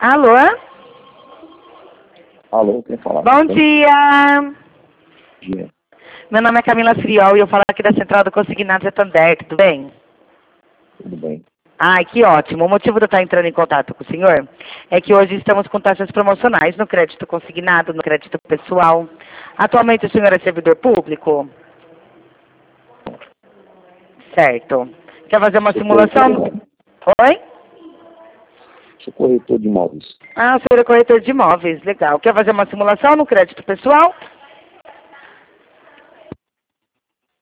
Alô? Alô, quem fala? Bom dia! Bom dia. Meu nome é Camila Friol e eu falo aqui da Central do Consignado Santander, tudo bem? Tudo bem. Ai, que ótimo. O motivo de eu estar entrando em contato com o senhor é que hoje estamos com taxas promocionais no crédito consignado, no crédito pessoal. Atualmente o senhor é servidor público? Certo. Quer fazer uma simulação? Oi? Sou corretor de imóveis. Ah, o senhor é corretor de imóveis, legal. Quer fazer uma simulação no crédito pessoal?